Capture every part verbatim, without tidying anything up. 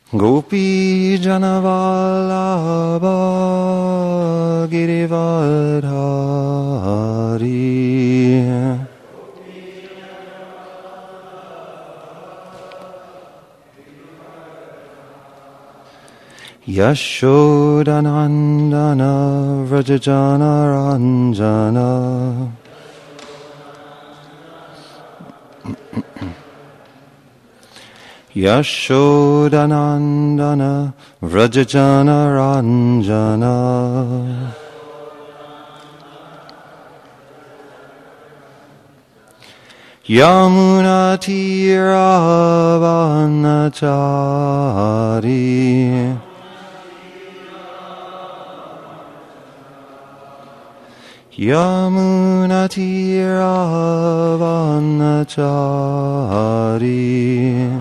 Gopi Janavallabha Girivardhari Yashodanandana Vrajajana Ranjana Yashodanandana Vrajajana Ranjana Yamuna Tiravanachari Yamuna Tiravanachari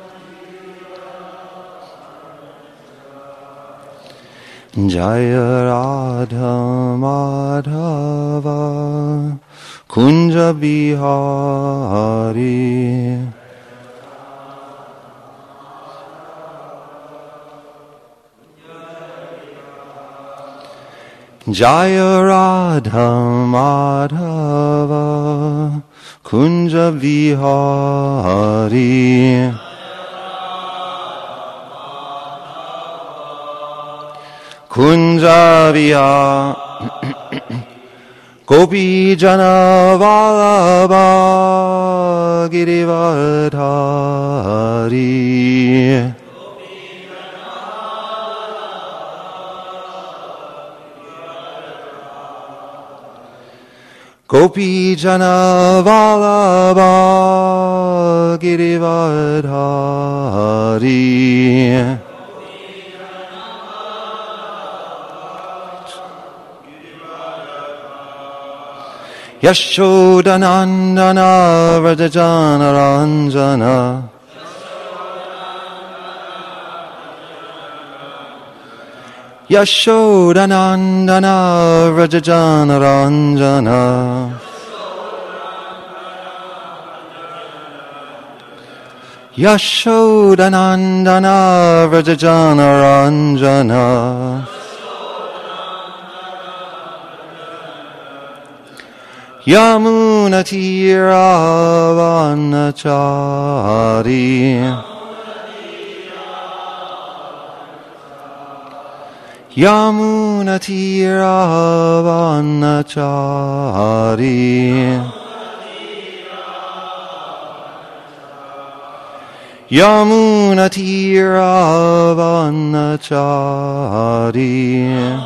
Jaya Radha Madhava Kunja Bihari Jaya Radha Madhava Kunja Vihari Kunja Vihari Gopi Jana Vallabha Girivardhari Gopi Jana Vallabha Girivardhari Yashodanandana Vrajajana Ranjana Yashodanandana Vrajajana Ranjana Yashodanandana Vrajajana Ranjana Yamuna Tiravanachari Yamuna Tiravanachari Yamuna Tiravanachari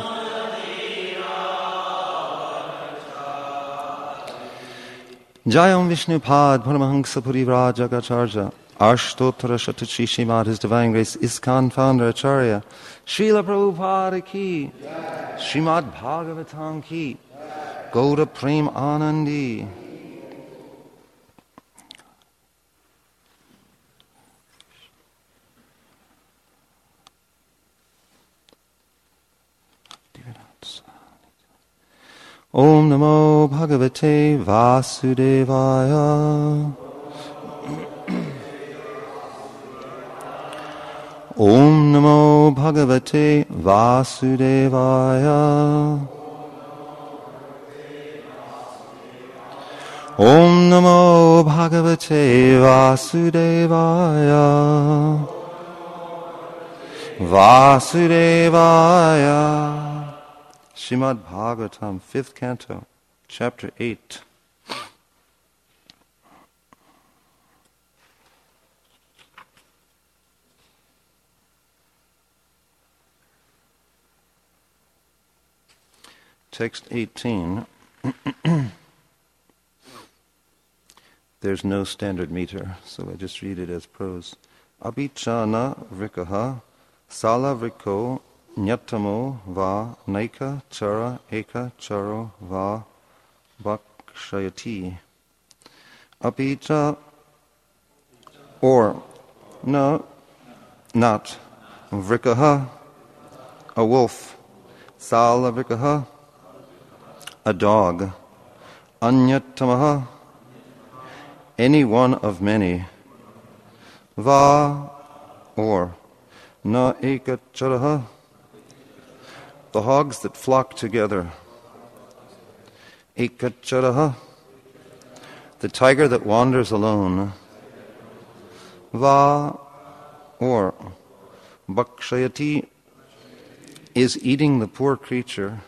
Jayam Vishnupad Paramahansa Purivra Jagacharya Ashtottara Shatachi Shrimad His Divine Grace ISKCON Founder Acharya Srila Prabhupada Ki Srimad Bhagavatam Ki Gauda Prem Anandi Om Namo Bhagavate Vasudevaya Om Namo Bhagavate Vasudevaya Om Namo Bhagavate Vasudevaya Vasudevaya Srimad Bhagavatam, fifth canto, chapter eight. Text eighteen. There's no standard meter, so I just read it as prose. Abhichana vrikaha sala vriko Nyatamo va naika chara eka charo va bakshayati. Apita or no, not vrikaha, a wolf. Sala vrikaha, a dog. Anyatamaha, any one of many. Va or na ekacharaha. The hogs that flock together. Ekacharaha. The tiger that wanders alone. Va, or Bhakshayati, is eating the poor creature.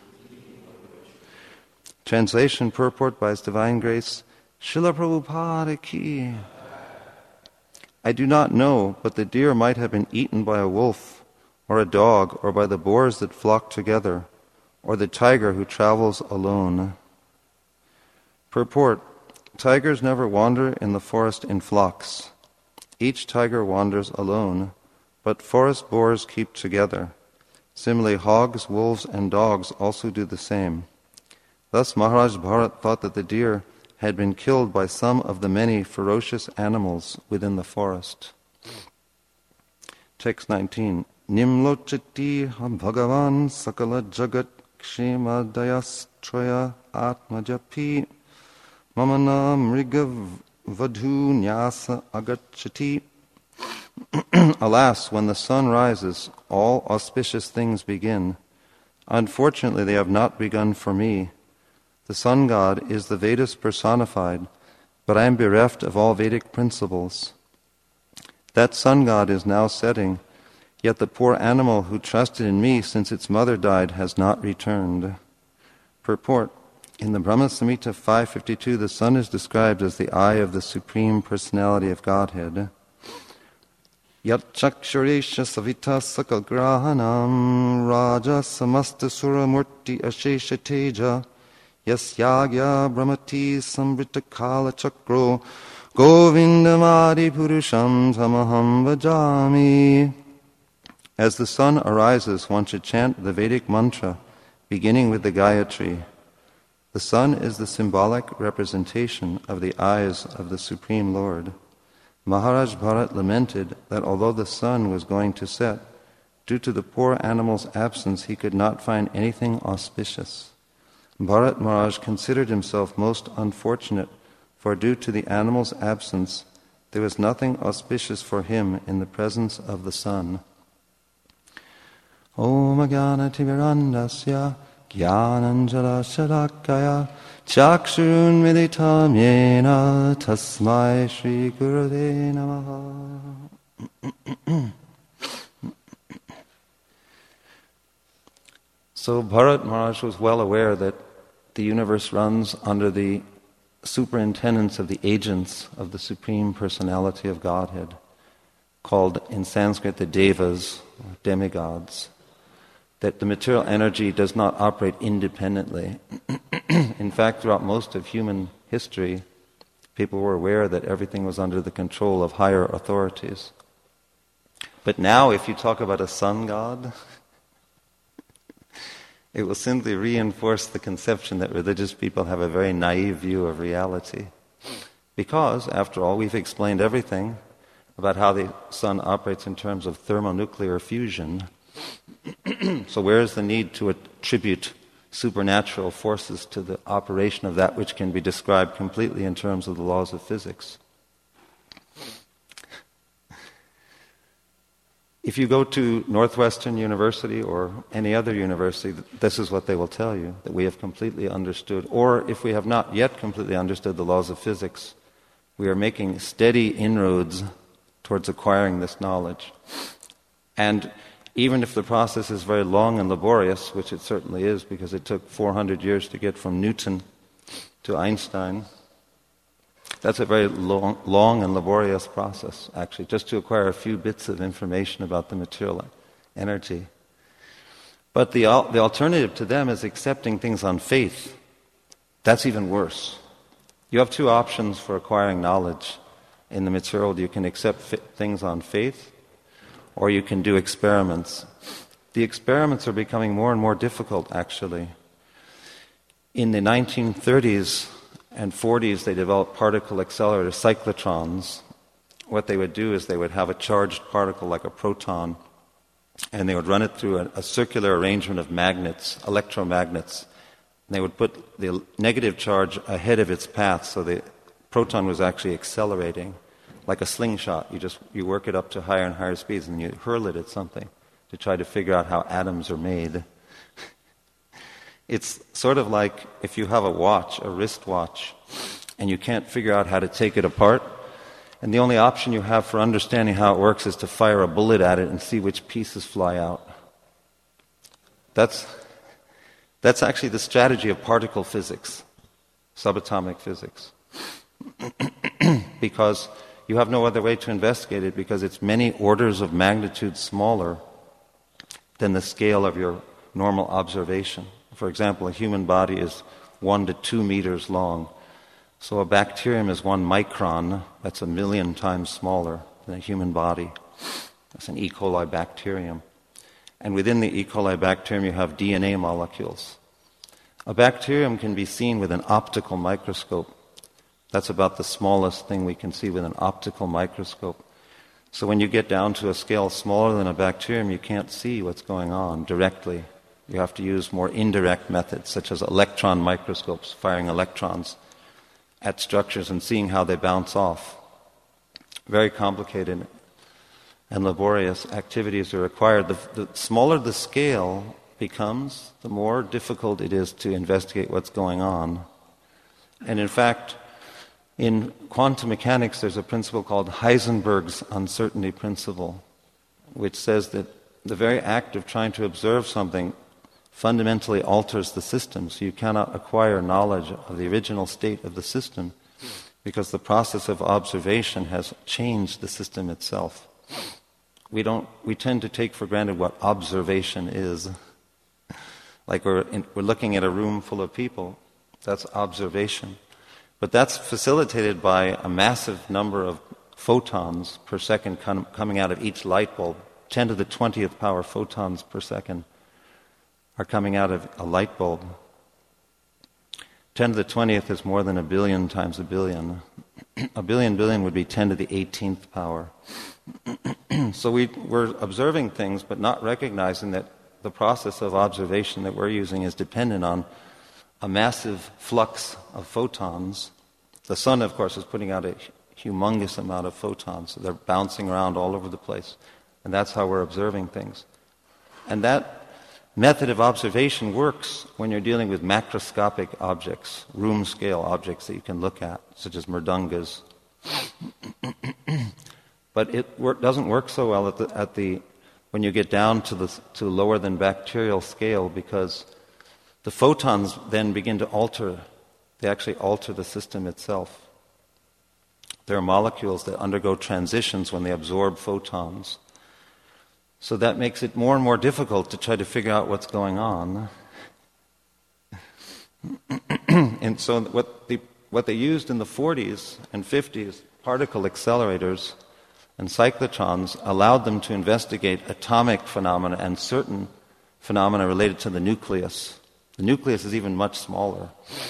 Translation, purport by His Divine Grace, Srila Prabhupada ki. I do not know, but the deer might have been eaten by a wolf, or a dog, or by the boars that flock together, or the tiger who travels alone. Purport, tigers never wander in the forest in flocks. Each tiger wanders alone, but forest boars keep together. Similarly, hogs, wolves, and dogs also do the same. Thus Maharaj Bharat thought that the deer had been killed by some of the many ferocious animals within the forest. Text nineteen. Nimlochati bhagavan sakala jagat kshema dayastraya atmajapi mamana mriga vadhu nyasa agachati. Alas, when the sun rises, all auspicious things begin. Unfortunately, they have not begun for me. The sun god is the Vedas personified, but I am bereft of all Vedic principles. That sun god is now setting, yet the poor animal who trusted in me since its mother died has not returned. Purport. In the Brahma Samhita five fifty-two, the sun is described as the eye of the Supreme Personality of Godhead. Yat chakshuresha savita sakal grahanam raja samasta suramurti ashesha teja yasyagya brahmati samvrita kala chakro govindamadi purusham tamaham vajami. As the sun arises, one should chant the Vedic mantra, beginning with the Gayatri. The sun is the symbolic representation of the eyes of the Supreme Lord. Maharaj Bharat lamented that although the sun was going to set, due to the poor animal's absence he could not find anything auspicious. Bharat Maharaj considered himself most unfortunate, for due to the animal's absence there was nothing auspicious for him in the presence of the sun. Om Jnana Timirandasya Jnananjana Shalakaya Chakshurun Militam Yena Tasmai Shri Gurave Namaha. So Bharat Maharaj was well aware that the universe runs under the superintendence of the agents of the Supreme Personality of Godhead, called in Sanskrit the Devas, or demigods. That the material energy does not operate independently. In fact, throughout most of human history, people were aware that everything was under the control of higher authorities. But now, if you talk about a sun god, it will simply reinforce the conception that religious people have a very naive view of reality. Because, after all, we've explained everything about how the sun operates in terms of thermonuclear fusion. So where is the need to attribute supernatural forces to the operation of that which can be described completely in terms of the laws of physics? If you go to Northwestern University or any other university, this is what they will tell you, that we have completely understood, or if we have not yet completely understood the laws of physics, we are making steady inroads towards acquiring this knowledge. And even if the process is very long and laborious, which it certainly is because it took four hundred years to get from Newton to Einstein, that's a very long, long and laborious process, actually, just to acquire a few bits of information about the material energy. But the, the alternative to them is accepting things on faith. That's even worse. You have two options for acquiring knowledge in the material world. You can accept fi- things on faith, or you can do experiments. The experiments are becoming more and more difficult, actually. In the nineteen thirties and forties, they developed particle accelerator cyclotrons. What they would do is they would have a charged particle like a proton, and they would run it through a, a circular arrangement of magnets, electromagnets. And they would put the negative charge ahead of its path, so the proton was actually accelerating. like a slingshot. You just you work it up to higher and higher speeds, and you hurl it at something to try to figure out how atoms are made. It's sort of like if you have a watch, a wristwatch, and you can't figure out how to take it apart, and the only option you have for understanding how it works is to fire a bullet at it and see which pieces fly out. That's, that's actually the strategy of particle physics, subatomic physics. Because you have no other way to investigate it, because it's many orders of magnitude smaller than the scale of your normal observation. For example, a human body is one to two meters long. So a bacterium is one micron. That's a million times smaller than a human body. That's an E. coli bacterium. And within the E. coli bacterium you have D N A molecules. A bacterium can be seen with an optical microscope. That's about the smallest thing we can see with an optical microscope. So when you get down to a scale smaller than a bacterium, you can't see what's going on directly. You have to use more indirect methods, such as electron microscopes, firing electrons at structures and seeing how they bounce off. Very complicated and laborious activities are required. The, the smaller the scale becomes, the more difficult it is to investigate what's going on. And in fact, in quantum mechanics, there's a principle called Heisenberg's uncertainty principle, which says that the very act of trying to observe something fundamentally alters the system, so you cannot acquire knowledge of the original state of the system because the process of observation has changed the system itself. We don't. We tend to take for granted what observation is. Like we're in, we're looking at a room full of people. That's observation. But that's facilitated by a massive number of photons per second com- coming out of each light bulb. ten to the twentieth power photons per second are coming out of a light bulb. ten to the twentieth is more than a billion times a billion. A billion billion would be ten to the eighteenth power. So we, we're observing things but not recognizing that the process of observation that we're using is dependent on a massive flux of photons. The sun, of course, is putting out a humongous amount of photons. So they're bouncing around all over the place. And that's how we're observing things. And that method of observation works when you're dealing with macroscopic objects, room-scale objects that you can look at, such as mridungas. But it work, doesn't work so well at the, at the when you get down to the to lower than bacterial scale, because the photons then begin to alter. They actually alter the system itself. There are molecules that undergo transitions when they absorb photons. So that makes it more and more difficult to try to figure out what's going on. And so what, the, what they used in the forties and fifties, particle accelerators and cyclotrons, allowed them to investigate atomic phenomena and certain phenomena related to the nucleus. The nucleus is even much smaller.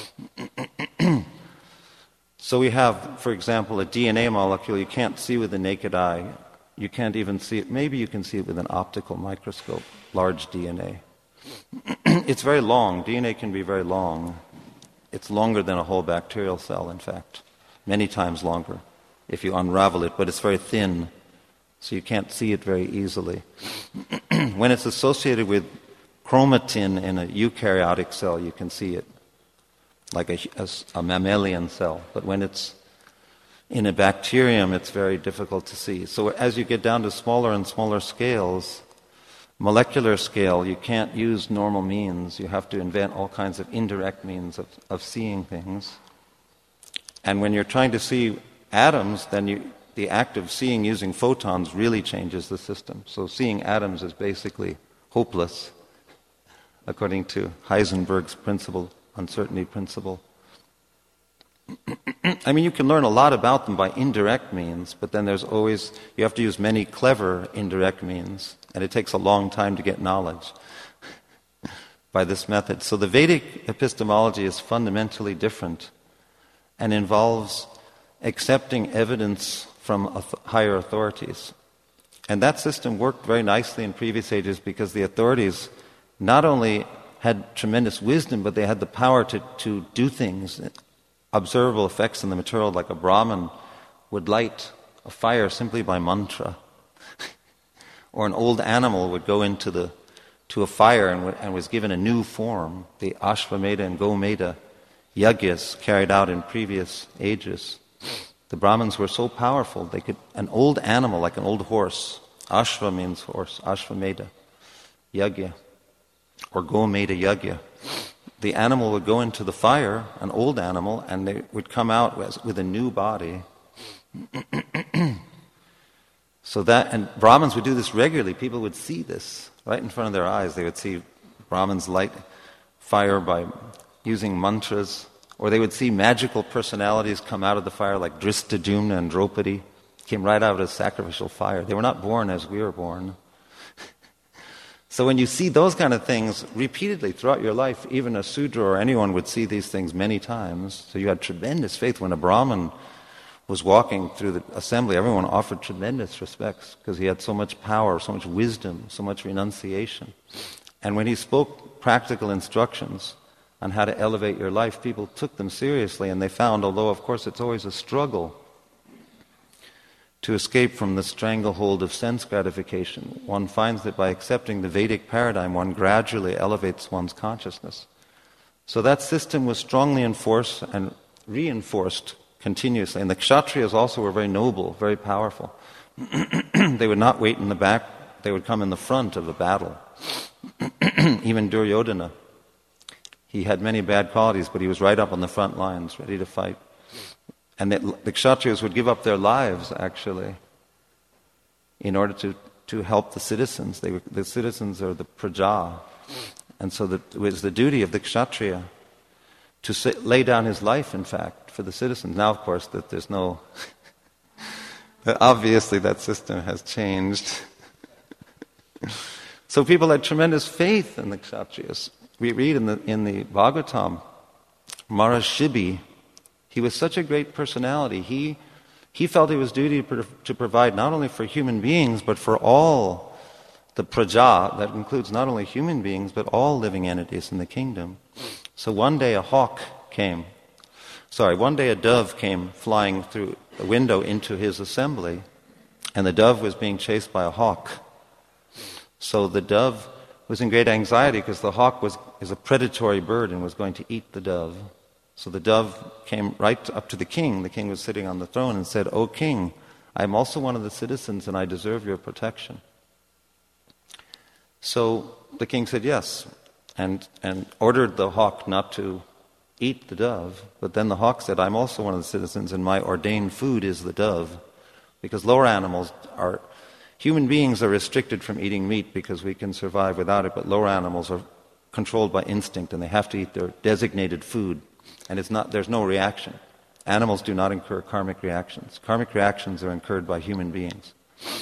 So we have, for example, a D N A molecule you can't see with the naked eye. You can't even see it. Maybe you can see it with an optical microscope, large D N A. It's very long. D N A can be very long. It's longer than a whole bacterial cell, in fact. Many times longer if you unravel it, but it's very thin, so you can't see it very easily. When it's associated with chromatin in a eukaryotic cell, you can see it, like a, a, a mammalian cell. But when it's in a bacterium, it's very difficult to see. So as you get down to smaller and smaller scales, molecular scale, you can't use normal means. You have to invent all kinds of indirect means of, of seeing things. And when you're trying to see atoms, then you, the act of seeing using photons really changes the system. So seeing atoms is basically hopeless, according to Heisenberg's principle, uncertainty principle. I mean, you can learn a lot about them by indirect means, but then there's always, you have to use many clever indirect means, and it takes a long time to get knowledge by this method. So the Vedic epistemology is fundamentally different and involves accepting evidence from higher authorities. And that system worked very nicely in previous ages because the authorities not only had tremendous wisdom, but they had the power to, to do things, observable effects in the material, like a Brahmin would light a fire simply by mantra. Or an old animal would go into the to a fire and, w- and was given a new form, the Ashvamedha and Gomedha yagyas carried out in previous ages. The Brahmins were so powerful, they could, an old animal, like an old horse, Ashva means horse, Ashvamedha, yagya, or Gomedha yagya. The animal would go into the fire, an old animal, and they would come out with, with a new body. So that, and Brahmins would do this regularly. People would see this right in front of their eyes. They would see Brahmins light fire by using mantras, or they would see magical personalities come out of the fire, like Drishtadyumna and Draupadi came right out of sacrificial fire. They were not born as we were born. So when you see those kind of things repeatedly throughout your life, even a Sudra or anyone would see these things many times. So you had tremendous faith. When a Brahmin was walking through the assembly, everyone offered tremendous respects because he had so much power, so much wisdom, so much renunciation. And when he spoke practical instructions on how to elevate your life, people took them seriously, and they found, although of course it's always a struggle to escape from the stranglehold of sense gratification, one finds that by accepting the Vedic paradigm, one gradually elevates one's consciousness. So that system was strongly enforced and reinforced continuously. And the Kshatriyas also were very noble, very powerful. They would not wait in the back, they would come in the front of the battle. Even Duryodhana, he had many bad qualities, but he was right up on the front lines, ready to fight. And that the Kshatriyas would give up their lives, actually, in order to, to help the citizens. They were, the citizens are the praja. And so that it was the duty of the Kshatriya to sit, lay down his life, in fact, for the citizens. Now, of course, that there's no... obviously that system has changed. So people had tremendous faith in the Kshatriyas. We read in the, in the Bhagavatam, Maharaj Shibi, he was such a great personality. He, he felt it was duty to, to provide not only for human beings, but for all the praja, that includes not only human beings, but all living entities in the kingdom. So one day a hawk came, sorry, one day a dove came flying through a window into his assembly, and the dove was being chased by a hawk. So the dove was in great anxiety because the hawk was is a predatory bird and was going to eat the dove. So the dove came right up to the king. The king was sitting on the throne and said, "O king, I am also one of the citizens and I deserve your protection." So the king said yes, and, and ordered the hawk not to eat the dove. But then the hawk said, "I'm also one of the citizens and my ordained food is the dove." Because lower animals are, human beings are restricted from eating meat because we can survive without it, but lower animals are controlled by instinct and they have to eat their designated food. And it's not, there's no reaction. Animals do not incur karmic reactions. Karmic reactions are incurred by human beings.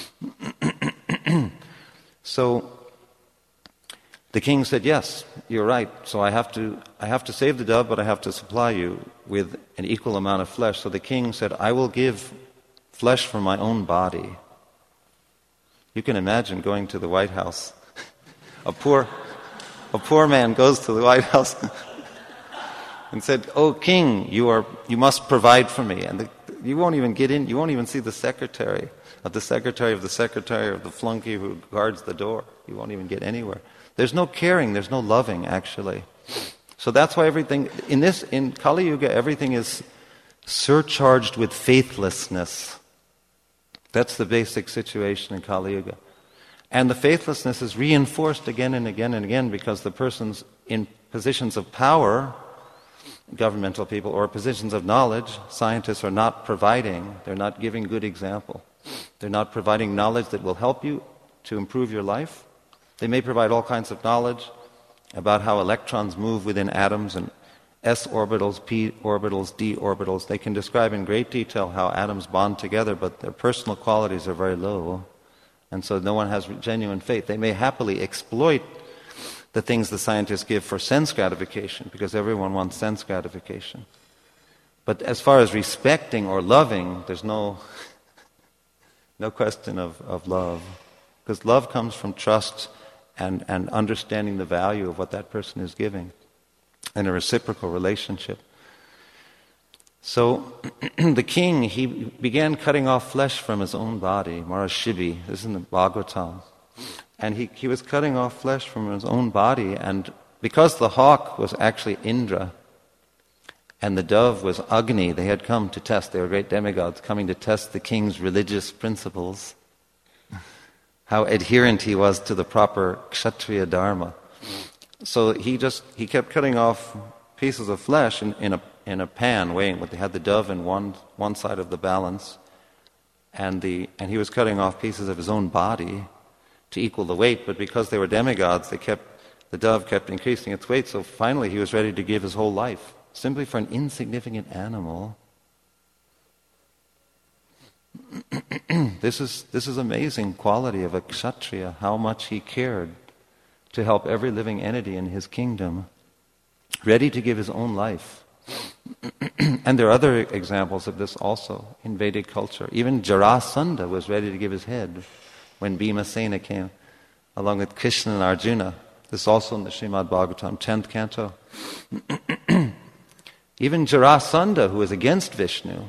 So the king said, "Yes, you're right. So I have to I have to save the dove, but I have to supply you with an equal amount of flesh." So the king said, "I will give flesh from my own body." You can imagine going to the White House. a poor a poor man goes to the White House and said, "Oh king, you are you must provide for me." And the, you won't even get in, you won't even see the secretary of the secretary of the secretary of the flunky who guards the door. You won't even get anywhere. There's no caring, there's no loving, actually. So that's why everything, in this, in Kali Yuga, everything is surcharged with faithlessness. That's the basic situation in Kali Yuga. And the faithlessness is reinforced again and again and again because the persons in positions of power, governmental people, or positions of knowledge, scientists are not providing, they're not giving good example. They're not providing knowledge that will help you to improve your life. They may provide all kinds of knowledge about how electrons move within atoms and s orbitals, p orbitals, d orbitals. They can describe in great detail how atoms bond together, but their personal qualities are very low. And so no one has genuine faith. They may happily exploit the things the scientists give for sense gratification, because everyone wants sense gratification. But as far as respecting or loving, there's no, no question of, of love. Because love comes from trust and, and understanding the value of what that person is giving in a reciprocal relationship. So the king, he began cutting off flesh from his own body, Marashibi, this is in the Bhagavatam. And he, he was cutting off flesh from his own body, and because the hawk was actually Indra, and the dove was Agni, they had come to test, they were great demigods, coming to test the king's religious principles, how adherent he was to the proper Kshatriya Dharma. So he just, he kept cutting off pieces of flesh in, in a in a pan weighing, but they had the dove in one one side of the balance, and the and he was cutting off pieces of his own body to equal the weight, but because they were demigods, they kept the dove kept increasing its weight, so finally he was ready to give his whole life, simply for an insignificant animal. This is this is amazing quality of a kshatriya, how much he cared to help every living entity in his kingdom, ready to give his own life. And there are other examples of this also in Vedic culture. Even Jarasandha was ready to give his head when Bhimasena came, along with Krishna and Arjuna. This is also in the Srimad Bhagavatam, tenth canto. Even Jarasandha, who was against Vishnu,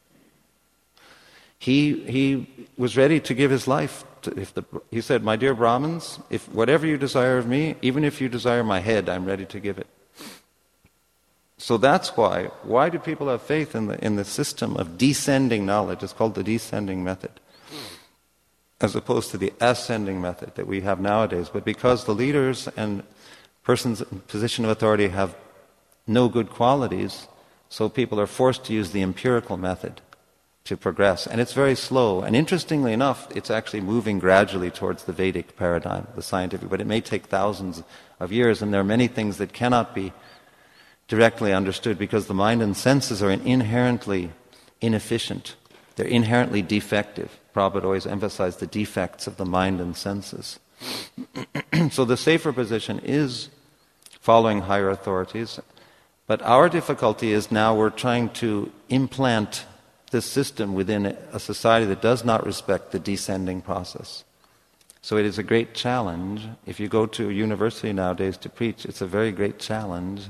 he he was ready to give his life. To, if the, he said, "My dear Brahmins, if whatever you desire of me, even if you desire my head, I'm ready to give it." So that's why. Why do people have faith in the in the system of descending knowledge? It's called the descending method, as opposed to the ascending method that we have nowadays. But because the leaders and persons in position of authority have no good qualities, so people are forced to use the empirical method to progress. And it's very slow. And interestingly enough, it's actually moving gradually towards the Vedic paradigm, the scientific. But it may take thousands of years, and there are many things that cannot be directly understood because the mind and senses are inherently inefficient. They're inherently defective. Prabhupada always emphasized the defects of the mind and senses. So the safer position is following higher authorities. But our difficulty is now we're trying to implant this system within a society that does not respect the descending process. So it is a great challenge. If you go to a university nowadays to preach, it's a very great challenge.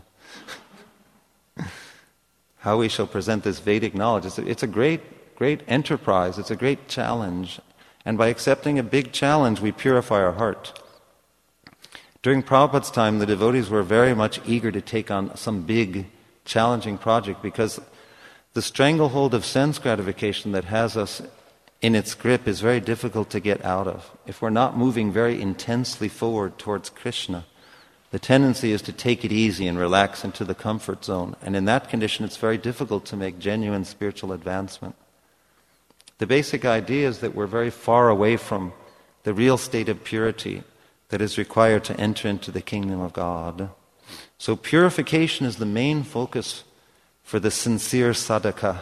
How we shall present this Vedic knowledge. It's a, it's a great, great enterprise. It's a great challenge. And by accepting a big challenge, we purify our heart. During Prabhupada's time, the devotees were very much eager to take on some big, challenging project because the stranglehold of sense gratification that has us in its grip is very difficult to get out of. If we're not moving very intensely forward towards Krishna, the tendency is to take it easy and relax into the comfort zone. And in that condition, it's very difficult to make genuine spiritual advancement. The basic idea is that we're very far away from the real state of purity that is required to enter into the kingdom of God. So purification is the main focus for the sincere sadhaka.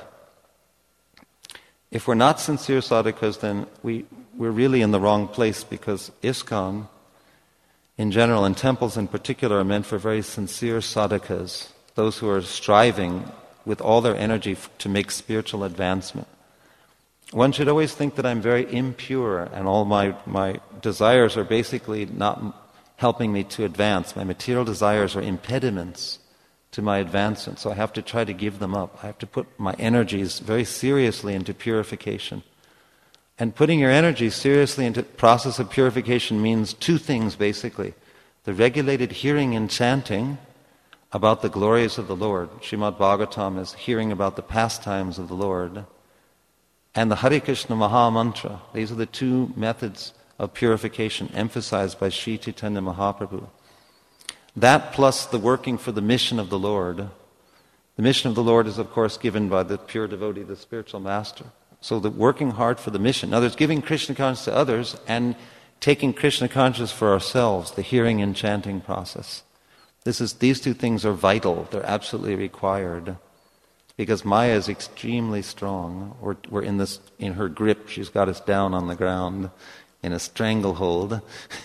If we're not sincere sadhakas, then we, we're really in the wrong place because ISKCON, in general, and temples in particular, are meant for very sincere sadhakas, those who are striving with all their energy f- to make spiritual advancement. One should always think that I'm very impure and all my, my desires are basically not m- helping me to advance. My material desires are impediments to my advancement, so I have to try to give them up. I have to put my energies very seriously into purification. And putting your energy seriously into the process of purification means two things, basically. The regulated hearing and chanting about the glories of the Lord. Srimad Bhagavatam is hearing about the pastimes of the Lord. And the Hare Krishna Maha Mantra. These are the two methods of purification emphasized by Sri Chaitanya Mahaprabhu. That plus the working for the mission of the Lord. The mission of the Lord is, of course, given by the pure devotee, the spiritual master. So the working hard for the mission. In other words, giving Krishna consciousness to others and taking Krishna consciousness for ourselves, the hearing and chanting process. This is, these two things are vital. They're absolutely required. Because Maya is extremely strong. We're, we're in this, in her grip. She's got us down on the ground in a stranglehold.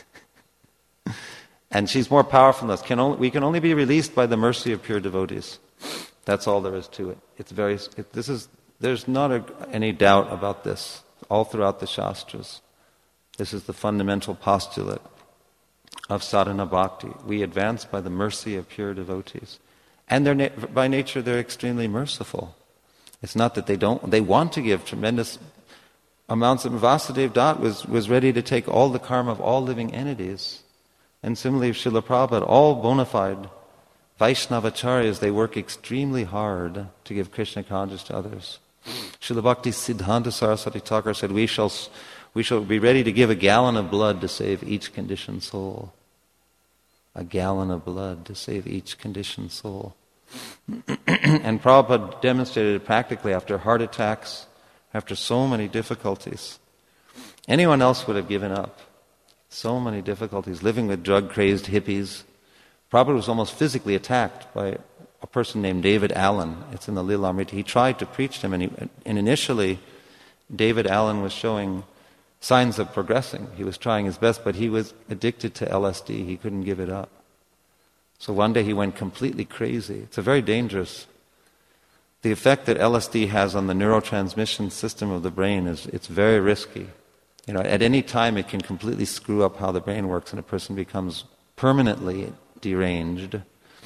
And she's more powerful than us. Can only, we can only be released by the mercy of pure devotees. That's all there is to it. It's very. It, this is. There's not a, any doubt about this. All throughout the Shastras, this is the fundamental postulate of sadhana bhakti. We advance by the mercy of pure devotees, and they're na- by nature they're extremely merciful. It's not that they don't, they want to give tremendous amounts of. Vasudev Dutt was, was ready to take all the karma of all living entities. And similarly, Srila Prabhupada, all bona fide Vaishnavacharyas, they work extremely hard to give Krishna consciousness to others. Srila Bhakti Siddhanta Saraswati Thakur said, we shall, we shall be ready to give a gallon of blood to save each conditioned soul. A gallon of blood to save each conditioned soul. And Prabhupada demonstrated it practically after heart attacks, after so many difficulties. Anyone else would have given up. So many difficulties, living with drug-crazed hippies. Prabhupada was almost physically attacked by a person named David Allen. It's in the Lilamrita. He tried to preach to him, and, he, and initially David Allen was showing signs of progressing. He was trying his best, but he was addicted to L S D. He couldn't give it up. So one day he went completely crazy. It's a very dangerous. The effect that L S D has on the neurotransmission system of the brain is it's very risky. You know, at any time it can completely screw up how the brain works, and a person becomes permanently deranged.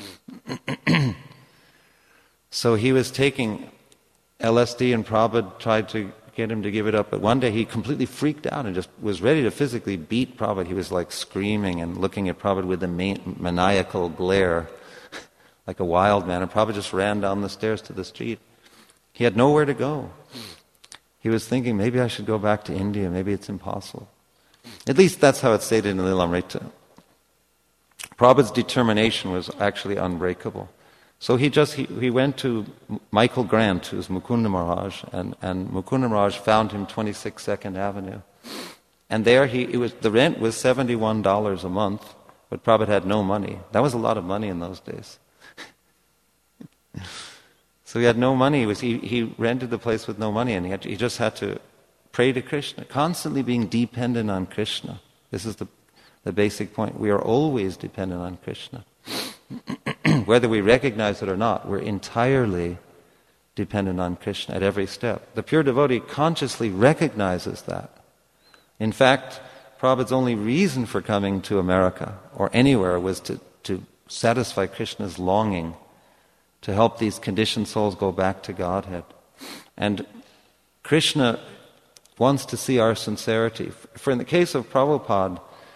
So he was taking L S D, and Prabhupada tried to get him to give it up. But one day he completely freaked out and just was ready to physically beat Prabhupada. He was like screaming and looking at Prabhupada with a maniacal glare, like a wild man. And Prabhupada just ran down the stairs to the street. He had nowhere to go. He was thinking, maybe I should go back to India. Maybe it's impossible. At least that's how it's stated in the Lilamrita. Prabhupada's determination was actually unbreakable. So he just he, he went to Michael Grant, who's Mukunda Maharaj, and, and Mukunda Maharaj found him twenty-six Second Avenue. And there he it was the rent was seventy-one dollars a month, but Prabhupada had no money. That was a lot of money in those days. So he had no money. He, was, he, he rented the place with no money, and he, had to, he just had to pray to Krishna, constantly being dependent on Krishna. This is the, the basic point. We are always dependent on Krishna. Whether we recognize it or not, we're entirely dependent on Krishna at every step. The pure devotee consciously recognizes that. In fact, Prabhupada's only reason for coming to America or anywhere was to, to satisfy Krishna's longing to help these conditioned souls go back to Godhead. And Krishna wants to see our sincerity. For in the case of Prabhupada,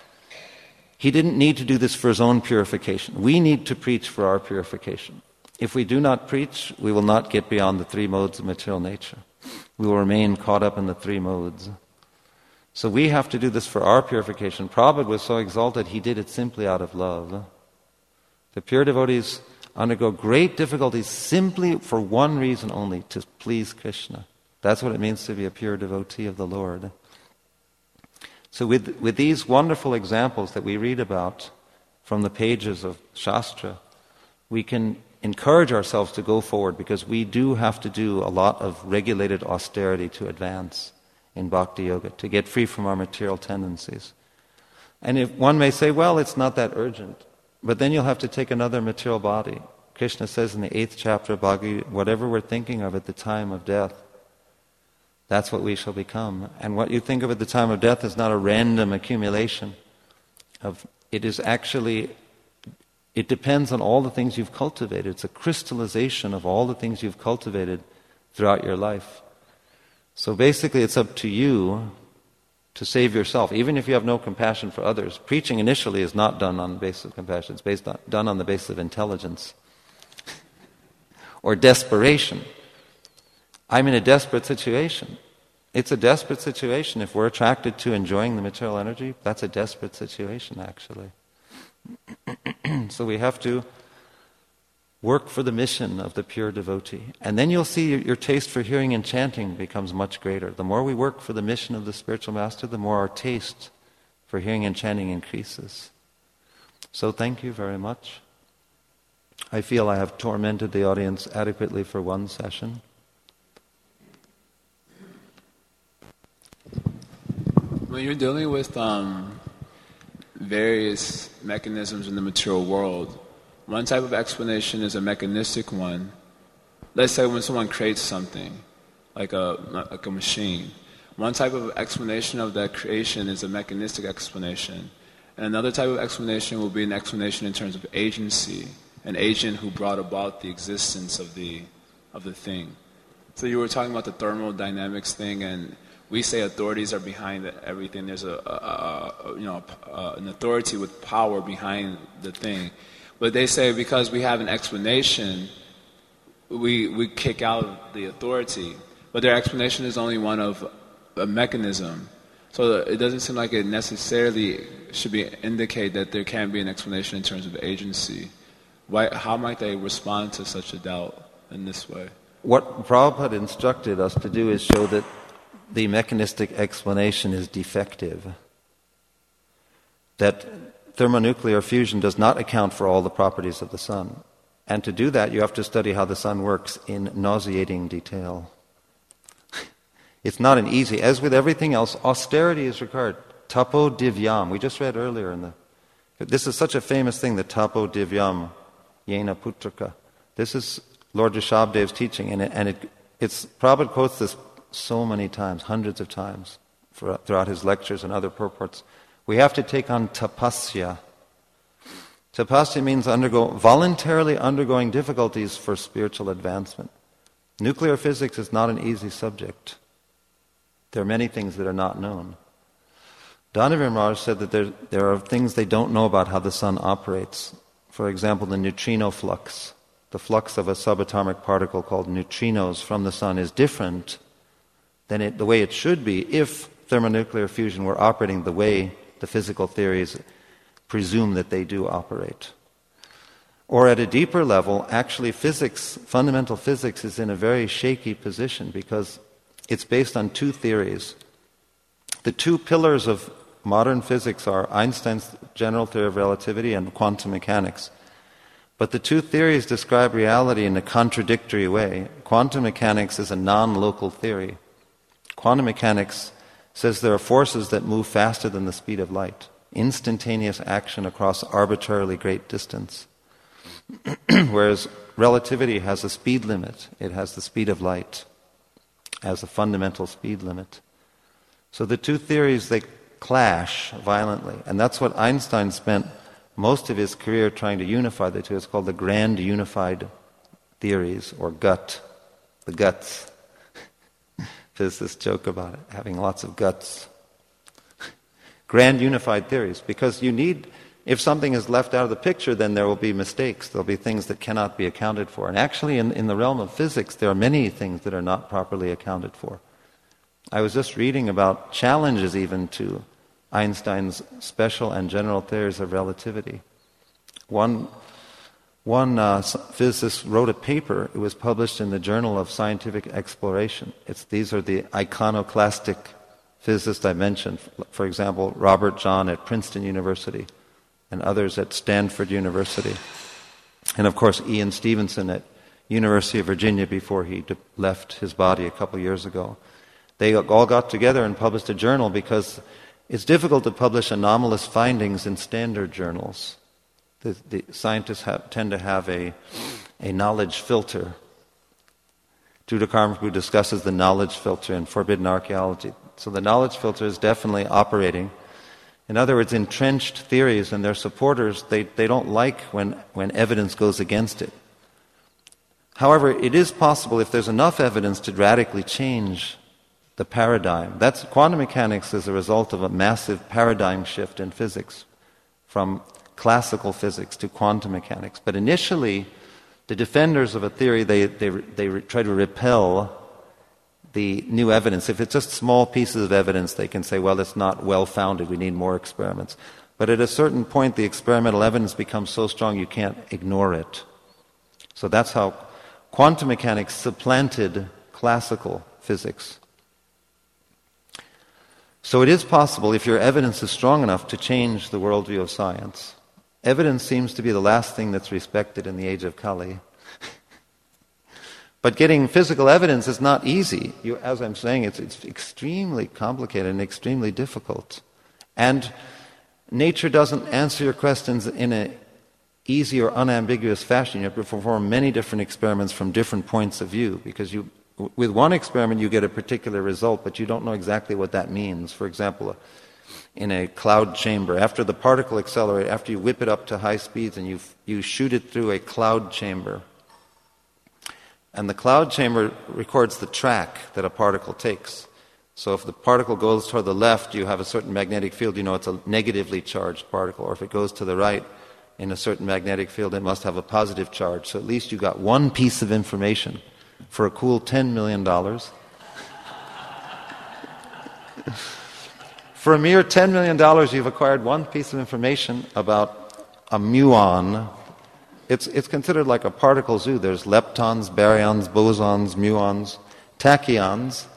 he didn't need to do this for his own purification. We need to preach for our purification. If we do not preach, we will not get beyond the three modes of material nature. We will remain caught up in the three modes. So we have to do this for our purification. Prabhupada was so exalted, he did it simply out of love. The pure devotees undergo great difficulties simply for one reason only, to please Krishna. That's what it means to be a pure devotee of the Lord. So with, with these wonderful examples that we read about from the pages of Shastra, we can encourage ourselves to go forward, because we do have to do a lot of regulated austerity to advance in Bhakti Yoga, to get free from our material tendencies. And if one may say, well, it's not that urgent, but then you'll have to take another material body. Krishna says in the eighth chapter of Bhagavad Gita, whatever we're thinking of at the time of death, that's what we shall become. And what you think of at the time of death is not a random accumulation of, it is actually, it depends on all the things you've cultivated. It's a crystallization of all the things you've cultivated throughout your life. So basically it's up to you to save yourself, even if you have no compassion for others. Preaching initially is not done on the basis of compassion. It's based on, done on the basis of intelligence or desperation. I'm in a desperate situation. It's a desperate situation. If we're attracted to enjoying the material energy, that's a desperate situation, actually. So we have to work for the mission of the pure devotee. And then you'll see your, your taste for hearing and chanting becomes much greater. The more we work for the mission of the spiritual master, the more our taste for hearing and chanting increases. So thank you very much. I feel I have tormented the audience adequately for one session. When you're dealing with um, various mechanisms in the material world, one type of explanation is a mechanistic one. Let's say when someone creates something, like a like a machine, one type of explanation of that creation is a mechanistic explanation. And another type of explanation will be an explanation in terms of agency, an agent who brought about the existence of the of the thing. So you were talking about the thermodynamics thing, and we say authorities are behind everything. There's a, a, a you know a, an authority with power behind the thing, but they say because we have an explanation, we we kick out the authority. But their explanation is only one of a mechanism, so it doesn't seem like it necessarily should be indicate that there can be an explanation in terms of agency. Why? How might they respond to such a doubt in this way? What Prabhupada instructed us to do is show that the mechanistic explanation is defective. That thermonuclear fusion does not account for all the properties of the sun. And to do that, you have to study how the sun works in nauseating detail. It's not an easy, as with everything else, austerity is required. Tapo divyam, we just read earlier in the, this is such a famous thing, the tapo divyam, yena putraka. This is Lord Rishabhadev's teaching, and it, and it, it's, Prabhupada quotes this so many times, hundreds of times, for, throughout his lectures and other purports. We have to take on tapasya. Tapasya means undergo, voluntarily undergoing difficulties for spiritual advancement. Nuclear physics is not an easy subject. There are many things that are not known. Dhanavir Maharaj said that there, there are things they don't know about how the sun operates. For example, the neutrino flux. The flux of a subatomic particle called neutrinos from the sun is different than it, the way it should be if thermonuclear fusion were operating the way the physical theories presume that they do operate. Or at a deeper level, actually physics, fundamental physics, is in a very shaky position because it's based on two theories. The two pillars of modern physics are Einstein's general theory of relativity and quantum mechanics. But the two theories describe reality in a contradictory way. Quantum mechanics is a non-local theory. Quantum mechanics says there are forces that move faster than the speed of light, instantaneous action across arbitrarily great distance. Whereas relativity has a speed limit. It has the speed of light as a fundamental speed limit. So the two theories, they clash violently. And that's what Einstein spent most of his career trying to unify the two. It's called the grand unified theories, or gut, the guts. Physicists joke about it, having lots of guts. Grand unified theories, because you need, if something is left out of the picture, then there will be mistakes. There will be things that cannot be accounted for. And actually, in, in the realm of physics, there are many things that are not properly accounted for. I was just reading about challenges even to Einstein's special and general theories of relativity. One, one uh, physicist wrote a paper. It was published in the Journal of Scientific Exploration. It's, these are the iconoclastic physicists I mentioned. For example, Robert John at Princeton University and others at Stanford University. And of course, Ian Stevenson at University of Virginia before he de- left his body a couple years ago. They all got together and published a journal because it's difficult to publish anomalous findings in standard journals. The, the scientists have, tend to have a, a knowledge filter. Judah Karmaprabhu discusses the knowledge filter in Forbidden Archaeology. So the knowledge filter is definitely operating. In other words, entrenched theories and their supporters, they, they don't like when, when evidence goes against it. However, it is possible, if there's enough evidence, to radically change the paradigm. That's quantum mechanics is a result of a massive paradigm shift in physics from classical physics to quantum mechanics. But initially, the defenders of a theory, they, they, they re- try to repel the new evidence. If it's just small pieces of evidence, they can say, well, it's not well-founded, we need more experiments. But at a certain point, the experimental evidence becomes so strong you can't ignore it. So that's how quantum mechanics supplanted classical physics. So it is possible, if your evidence is strong enough, to change the worldview of science. Evidence seems to be the last thing that's respected in the age of Kali. But getting physical evidence is not easy. You, as I'm saying, it's, it's extremely complicated and extremely difficult. And nature doesn't answer your questions in an easy or unambiguous fashion. You have to perform many different experiments from different points of view, because you with one experiment, you get a particular result, but you don't know exactly what that means. For example, in a cloud chamber, after the particle accelerator, after you whip it up to high speeds and you you shoot it through a cloud chamber, And the cloud chamber records the track that a particle takes. So if the particle goes toward the left, you have a certain magnetic field, you know it's a negatively charged particle. Or if it goes to the right in a certain magnetic field, it must have a positive charge. So at least you got one piece of information for a cool ten million dollars. For a mere ten million dollars, you've acquired one piece of information about a muon. It's, it's considered like a particle zoo. There's leptons, baryons, bosons, muons, tachyons,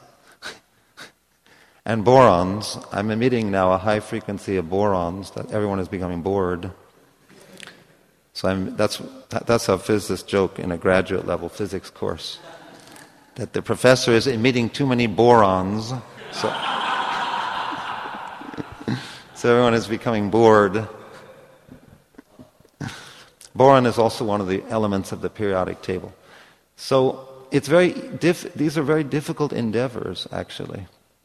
and borons. I'm emitting now a high frequency of borons that everyone is becoming bored. So I'm, that's, that's a physicist joke in a graduate level physics course, that the professor is emitting too many borons, so, so everyone is becoming bored. Boron is also one of the elements of the periodic table. So it's very diff- these are very difficult endeavors, actually.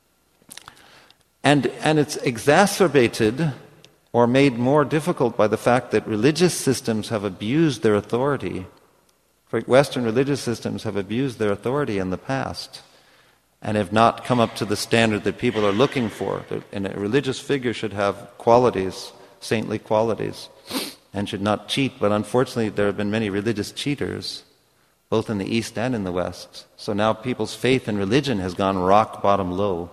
And, and it's exacerbated or made more difficult by the fact that religious systems have abused their authority. Western religious systems have abused their authority in the past and have not come up to the standard that people are looking for. And a religious figure should have qualities, saintly qualities, and should not cheat. But unfortunately, there have been many religious cheaters, both in the East and in the West. So now people's faith in religion has gone rock bottom low.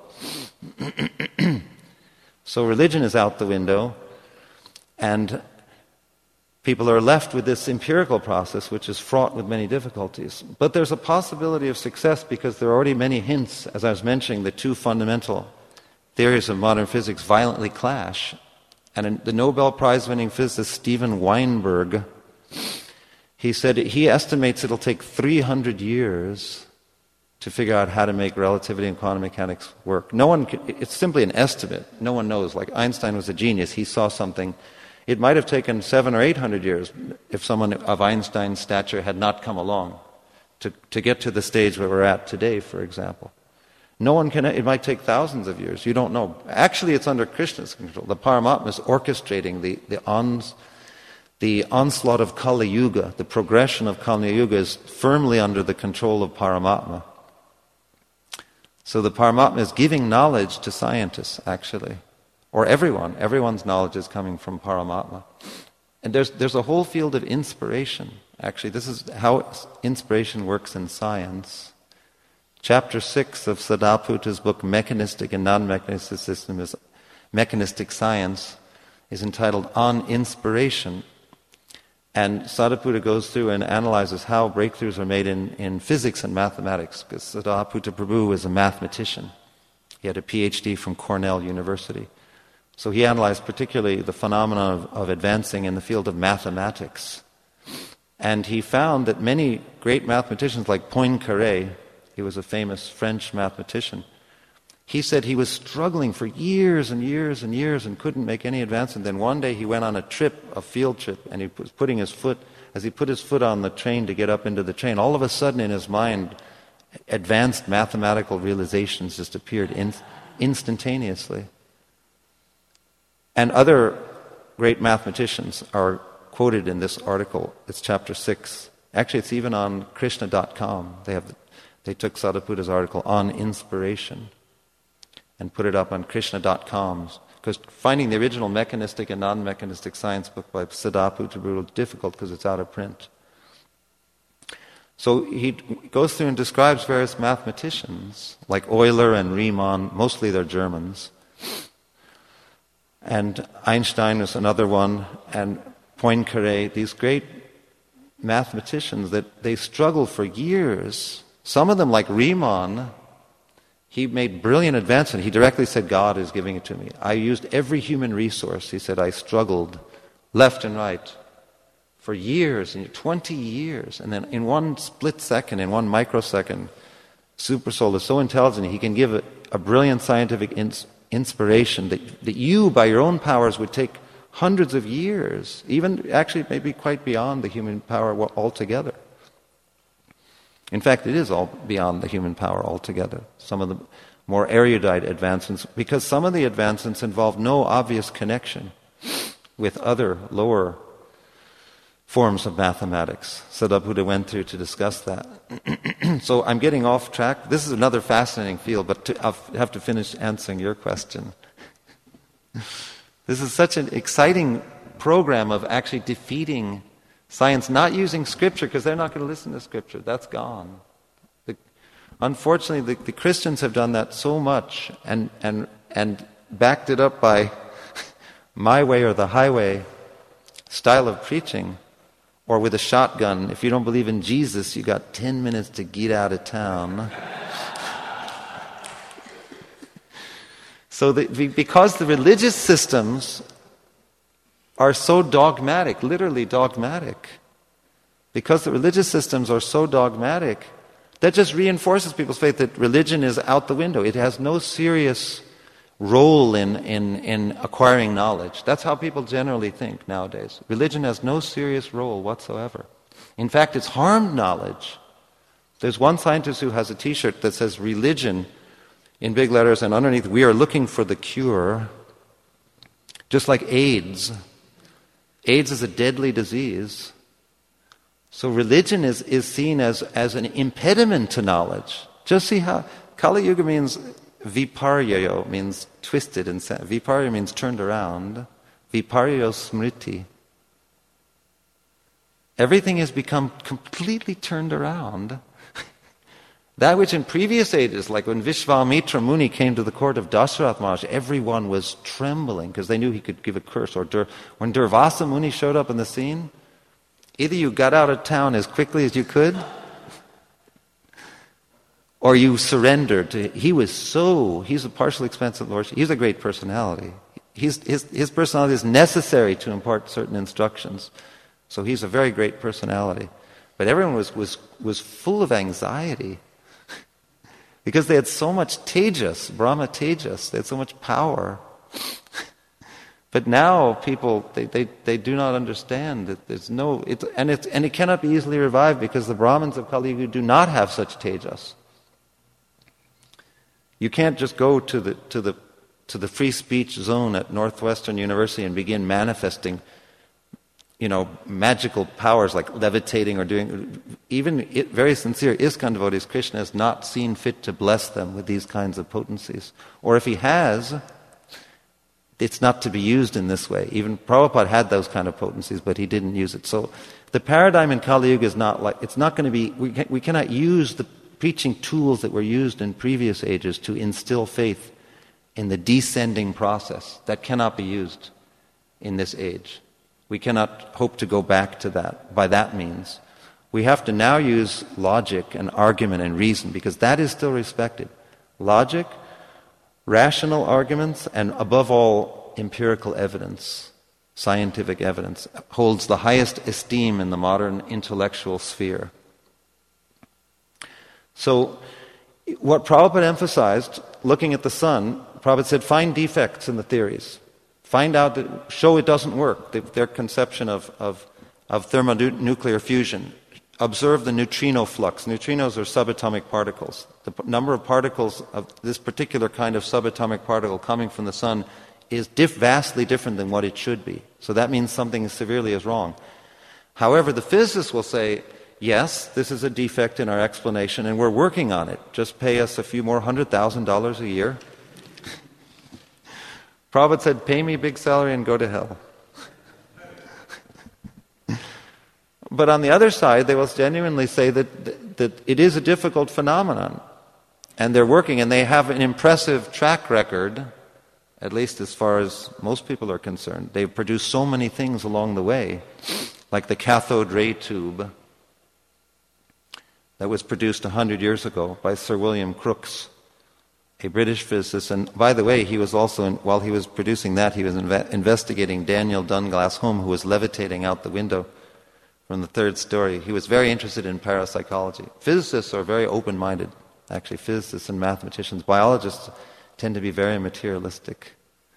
So religion is out the window, and people are left with this empirical process, which is fraught with many difficulties. But there's a possibility of success because there are already many hints. As I was mentioning, the two fundamental theories of modern physics violently clash. And the Nobel Prize-winning physicist Steven Weinberg, he said he estimates it'll take three hundred years to figure out how to make relativity and quantum mechanics work. No one, can, it's simply an estimate. No one knows. Like Einstein was a genius. He saw something. It might have taken seven or eight hundred years if someone of Einstein's stature had not come along to, to get to the stage where we're at today, for example. No one can, it might take thousands of years. You don't know. Actually, it's under Krishna's control. The Paramatma is orchestrating the, the, ons, the onslaught of Kali Yuga. The progression of Kali Yuga is firmly under the control of Paramatma. So the Paramatma is giving knowledge to scientists, actually. Or everyone. Everyone's knowledge is coming from Paramatma. And there's, there's a whole field of inspiration. Actually, this is how inspiration works in science. Chapter six of Sadaputa's book, Mechanistic and Non-Mechanistic System is Mechanistic Science, is entitled On Inspiration. And Sadaputa goes through and analyzes how breakthroughs are made in, in physics and mathematics, because Sadaputa Prabhu was a mathematician. He had a P H D from Cornell University. So he analyzed particularly the phenomenon of, of advancing in the field of mathematics. And he found that many great mathematicians like Poincaré, he was a famous French mathematician, he said he was struggling for years and years and years and couldn't make any advance. And then one day he went on a trip, a field trip, and he was putting his foot, as he put his foot on the train to get up into the train, all of a sudden in his mind, advanced mathematical realizations just appeared in, instantaneously. And other great mathematicians are quoted in this article. It's chapter six. Actually, it's even on Krishna dot com. They have, they took Sadaputa's article on inspiration and put it up on Krishna dot com. Because finding the original mechanistic and non-mechanistic science book by Sadaputa was difficult because it's out of print. So he goes through and describes various mathematicians, like Euler and Riemann, mostly they're Germans. And Einstein is another one, and Poincaré, these great mathematicians that they struggle for years. Some of them, like Riemann, he made brilliant advancement. He directly said, God is giving it to me. I used every human resource. He said, I struggled left and right for years, twenty years. And then in one split second, in one microsecond, Supersoul is so intelligent, he can give a, a brilliant scientific ins- inspiration that, that you, by your own powers, would take hundreds of years, even actually maybe quite beyond the human power altogether. In fact, it is all beyond the human power altogether, some of the more erudite advancements, because some of the advancements involve no obvious connection with other lower forms of mathematics. Sadhguru went through to discuss that. So I'm getting off track. This is another fascinating field, but to, I'll have to finish answering your question. This is such an exciting program of actually defeating science, not using Scripture, because they're not going to listen to Scripture. That's gone. The, unfortunately, the, the Christians have done that so much and, and, and backed it up by my way or the highway style of preaching, or with a shotgun. If you don't believe in Jesus, you got ten minutes to get out of town. So the, because the religious systems are so dogmatic, literally dogmatic, because the religious systems are so dogmatic, that just reinforces people's faith that religion is out the window. It has no serious role in, in, in acquiring knowledge. That's how people generally think nowadays. Religion has no serious role whatsoever. In fact, it's harmed knowledge. There's one scientist who has a t-shirt that says religion in big letters, and underneath, we are looking for the cure. Just like AIDS. AIDS is a deadly disease. So religion is, is seen as, as an impediment to knowledge. Just see how Kali Yuga means viparyayo, means twisted, and viparya means turned around. Viparyayo smriti. Everything has become completely turned around. That which in previous ages, like when Vishvamitra Muni came to the court of Dasharatha Maharaj, everyone was trembling because they knew he could give a curse. Or Dur- when Durvasa Muni showed up in the scene, either you got out of town as quickly as you could, or you surrendered to. He was so. He's a partial expensive Lord. He's a great personality. He's, his his personality is necessary to impart certain instructions. So he's a very great personality. But everyone was was was full of anxiety. Because they had so much tejas, Brahma tejas, they had so much power. But now people, they, they, they do not understand that there's no, it, and, it, and it cannot be easily revived because the Brahmins of Kali Yuga do not have such tejas. You can't just go to the, to the, to the free speech zone at Northwestern University and begin manifesting, you know, magical powers like levitating or doing. Even it, very sincere ISKCON devotees, Krishna has not seen fit to bless them with these kinds of potencies. Or if he has, it's not to be used in this way. Even Prabhupada had those kind of potencies, but he didn't use it. So the paradigm in Kali Yuga is not like, it's not going to be, we, can, we cannot use the preaching tools that were used in previous ages to instill faith in the descending process. That cannot be used in this age. We cannot hope to go back to that by that means. We have to now use logic and argument and reason because that is still respected. Logic, rational arguments, and above all, empirical evidence, scientific evidence, holds the highest esteem in the modern intellectual sphere. So, what Prabhupada emphasized, looking at the sun, Prabhupada said, find defects in the theories. Find out, that, show it doesn't work, their conception of, of, of thermonuclear fusion. Observe the neutrino flux. Neutrinos are subatomic particles. The p- number of particles of this particular kind of subatomic particle coming from the sun is diff- vastly different than what it should be. So that means something severely is wrong. However, the physicists will say, yes, this is a defect in our explanation and we're working on it. Just pay us a few more hundred thousand dollars a year. Prabhupada said, pay me a big salary and go to hell. But on the other side, they will genuinely say that, that it is a difficult phenomenon. And they're working, and they have an impressive track record, at least as far as most people are concerned. They've produced so many things along the way, like the cathode ray tube that was produced a hundred years ago by Sir William Crookes, a British physicist. And by the way, he was also, in, while he was producing that, he was inve- investigating Daniel Dunglass-Home, who was levitating out the window from the third story. He was very interested in parapsychology. Physicists are very open-minded, actually. Physicists and mathematicians. Biologists tend to be very materialistic.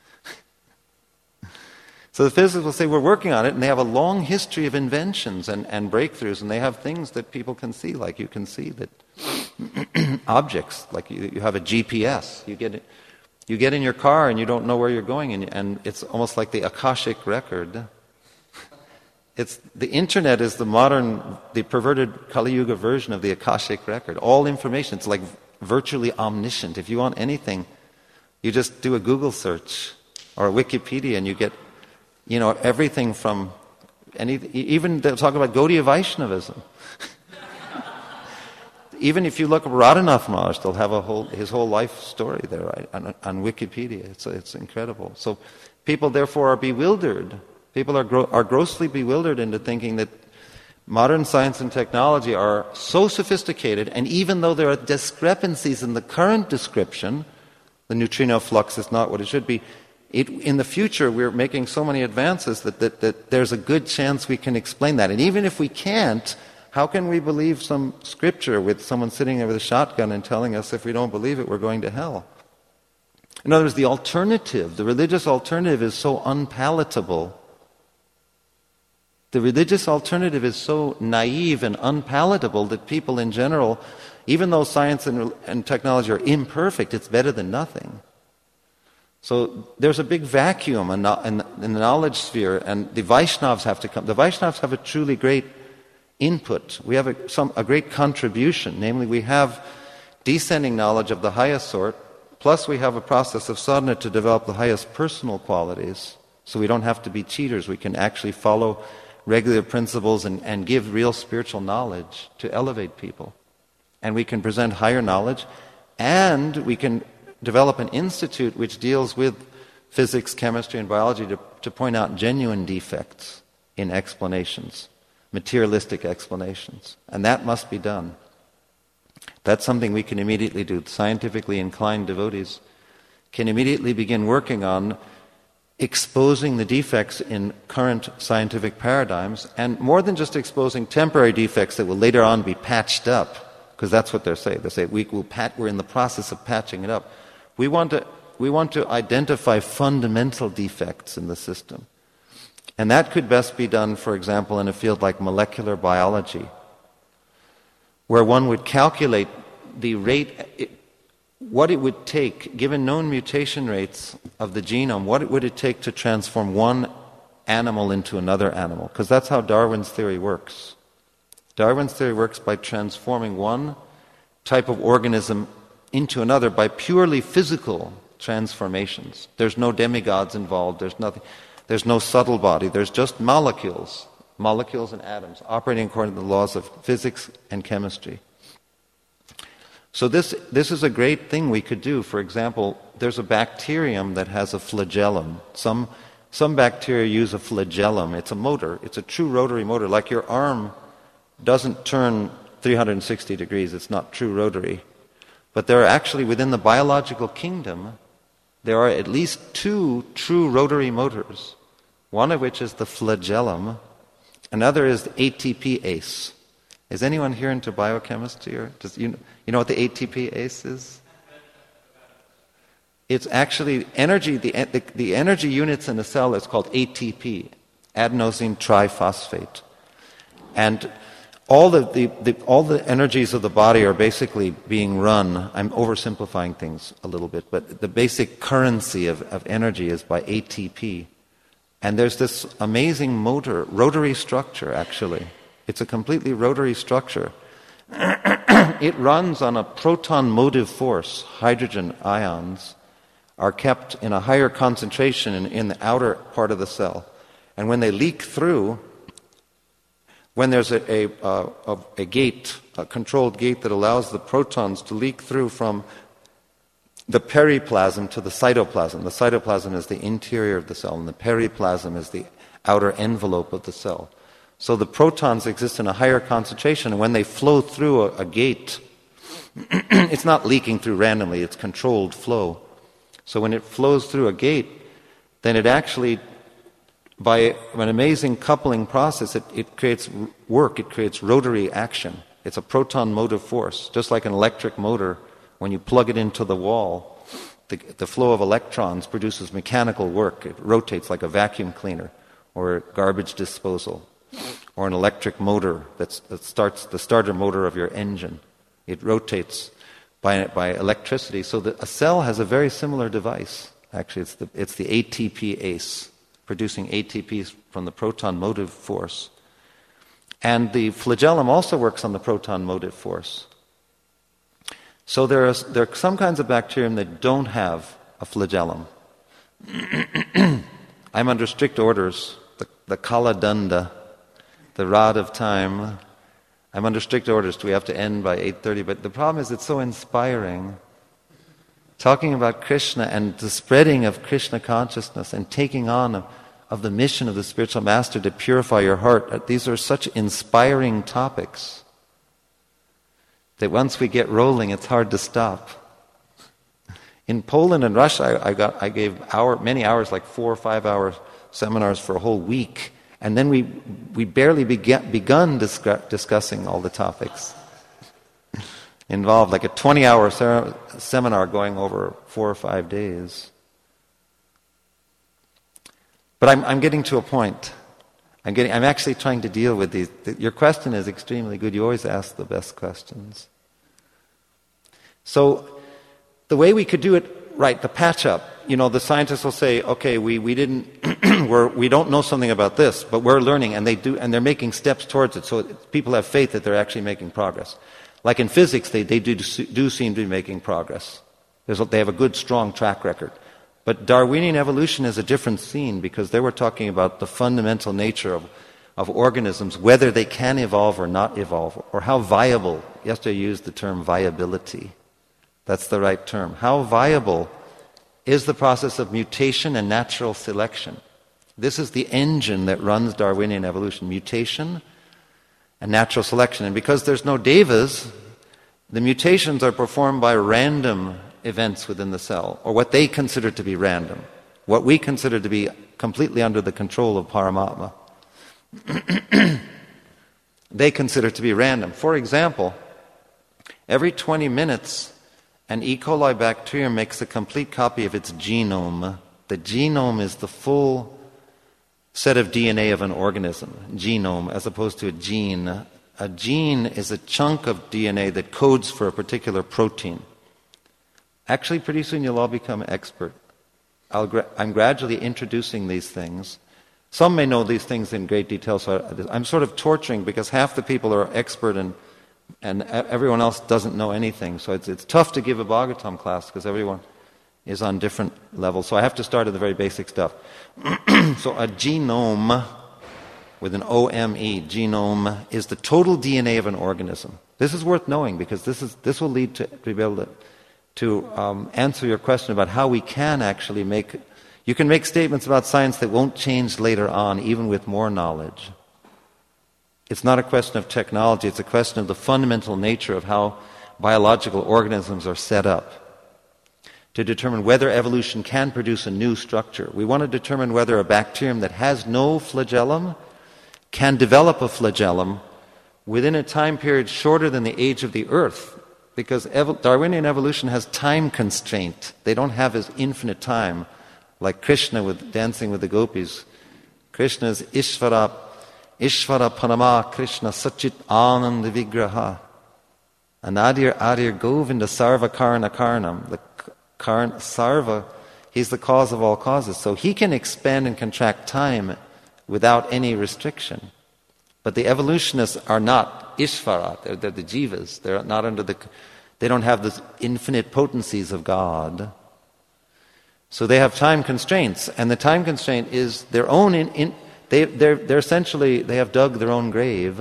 So the physicists will say, we're working on it, and they have a long history of inventions and, and breakthroughs, and they have things that people can see, like you can see that objects, like you, you have a G P S. You get it, you get in your car and you don't know where you're going, and, and it's almost like the Akashic record. It's, the internet is the modern, the perverted Kali Yuga version of the Akashic record. All information, it's like virtually omniscient. If you want anything, you just do a Google search or a Wikipedia and you get, you know, everything from, any, even they'll talk about Gaudiya Vaishnavism. Even if you look up Radhanath Maharaj, they'll have a whole, his whole life story there, right, on, on Wikipedia. It's, it's incredible. So people therefore are bewildered. People are, gro- are grossly bewildered into thinking that modern science and technology are so sophisticated, and even though there are discrepancies in the current description, the neutrino flux is not what it should be, it, in the future we're making so many advances that, that, that there's a good chance we can explain that. And even if we can't, how can we believe some scripture with someone sitting there with a shotgun and telling us if we don't believe it, we're going to hell? In other words, the alternative, the religious alternative is so unpalatable. The religious alternative is so naive and unpalatable that people in general, even though science and, and technology are imperfect, it's better than nothing. So there's a big vacuum in, in, in the knowledge sphere, and the Vaishnavas have to come. The Vaishnavas have a truly great input. We have a, some, a great contribution. Namely, we have descending knowledge of the highest sort, plus we have a process of sadhana to develop the highest personal qualities, so we don't have to be cheaters. We can actually follow regular principles and, and give real spiritual knowledge to elevate people. And we can present higher knowledge, and we can develop an institute which deals with physics, chemistry, and biology to, to point out genuine defects in explanations, materialistic explanations. And that must be done. That's something we can immediately do. Scientifically inclined devotees can immediately begin working on exposing the defects in current scientific paradigms, and more than just exposing temporary defects that will later on be patched up, because that's what they're saying. They say we will pat, we're in the process of patching it up. We want to we want to identify fundamental defects in the system. And that could best be done, for example, in a field like molecular biology, where one would calculate the rate, it, what it would take, given known mutation rates of the genome, what it would it take to transform one animal into another animal? Because that's how Darwin's theory works. Darwin's theory works by transforming one type of organism into another by purely physical transformations. There's no demigods involved, there's nothing, there's no subtle body, there's just molecules, molecules and atoms, operating according to the laws of physics and chemistry. So this, this is a great thing we could do. For example, there's a bacterium that has a flagellum. Some, some bacteria use a flagellum. It's a motor. It's a true rotary motor. Like your arm doesn't turn three hundred sixty degrees. It's not true rotary. But there are actually, within the biological kingdom, there are at least two true rotary motors. One of which is the flagellum. Another is the A T P ase. Is anyone here into biochemistry? Or does you, you know what the A T P ase is? It's actually energy, the, the, the energy units in a cell is called A T P, adenosine triphosphate. And all the, the, the, all the energies of the body are basically being run, I'm oversimplifying things a little bit, but the basic currency of, of energy is by A T P. And there's this amazing motor, rotary structure actually. It's a completely rotary structure. It runs on a proton motive force. Hydrogen ions are kept in a higher concentration in, in the outer part of the cell. And when they leak through, when there's a, a, a, a gate, a controlled gate that allows the protons to leak through from the periplasm to the cytoplasm. The cytoplasm is the interior of the cell, and the periplasm is the outer envelope of the cell. So the protons exist in a higher concentration, and when they flow through a, a gate, it's not leaking through randomly, it's controlled flow. So when it flows through a gate, then it actually, by an amazing coupling process, it, it creates work, it creates rotary action. It's a proton motive force, just like an electric motor. When you plug it into the wall, the, the flow of electrons produces mechanical work. It rotates like a vacuum cleaner or garbage disposal, or an electric motor that's, that starts the starter motor of your engine. It rotates by, by electricity. So that a cell has a very similar device. Actually, it's the, it's the A T P ase, producing A T P from the proton motive force. And the flagellum also works on the proton motive force. So there are, there are some kinds of bacterium that don't have a flagellum. I'm under strict orders. The, the Kaladanda, the rod of time. I'm under strict orders. We have to end by eight thirty. But the problem is it's so inspiring. Talking about Krishna and the spreading of Krishna consciousness and taking on of, of the mission of the spiritual master to purify your heart. These are such inspiring topics that once we get rolling, it's hard to stop. In Poland and Russia, I, I, got, I gave hour, many hours, like four or five hour seminars for a whole week. And then we we barely began, begun discuss, discussing all the topics involved, like a twenty-hour ser- seminar going over four or five days. But I'm, I'm getting to a point. I'm getting. I'm actually trying to deal with these. Your question is extremely good. You always ask the best questions. So the way we could do it right, the patch up. You know, the scientists will say, okay, we, we didn't, we're, we don't know something about this, but we're learning, and they do, and they're making steps towards it. So people have faith that they're actually making progress. Like in physics, they, they do, do seem to be making progress. There's, they have a good, strong track record. But Darwinian evolution is a different scene because they were talking about the fundamental nature of, of organisms, whether they can evolve or not evolve, or how viable. Yesterday I used the term viability. That's the right term. How viable is the process of mutation and natural selection. This is the engine that runs Darwinian evolution, mutation and natural selection. And because there's no devas, the mutations are performed by random events within the cell, or what they consider to be random, what we consider to be completely under the control of Paramatma. They consider to be random. For example, every twenty minutes, an E. coli bacterium makes a complete copy of its genome. The genome is the full set of D N A of an organism, genome, as opposed to a gene. A gene is a chunk of D N A that codes for a particular protein. Actually, pretty soon you'll all become expert. I'll gra- I'm gradually introducing these things. Some may know these things in great detail, so I, I'm sort of torturing because half the people are expert in and everyone else doesn't know anything. So it's, it's tough to give a Bhagavatam class because everyone is on different levels. So I have to start at the very basic stuff. So a genome, with an O M E, genome, is the total D N A of an organism. This is worth knowing because this is this will lead to, to be able to, to um, answer your question about how we can actually make... You can make statements about science that won't change later on, even with more knowledge. It's not a question of technology, it's a question of the fundamental nature of how biological organisms are set up to determine whether evolution can produce a new structure. We want to determine whether a bacterium that has no flagellum can develop a flagellum within a time period shorter than the age of the Earth, because ev- Darwinian evolution has time constraint. They don't have as infinite time, like Krishna with dancing with the gopis. Krishna is Ishvara Ishvara Parama Krishna Sachit Ananda Vigraha. Anadir Adir Govinda Sarva Karna Karnam. The Karna Sarva, he's the cause of all causes. So he can expand and contract time without any restriction. But the evolutionists are not Ishvara, they're, they're the jivas. They're not under the, they don't have the infinite potencies of God. So they have time constraints, and the time constraint is their own in, in They, they're, they're essentially, they have dug their own grave.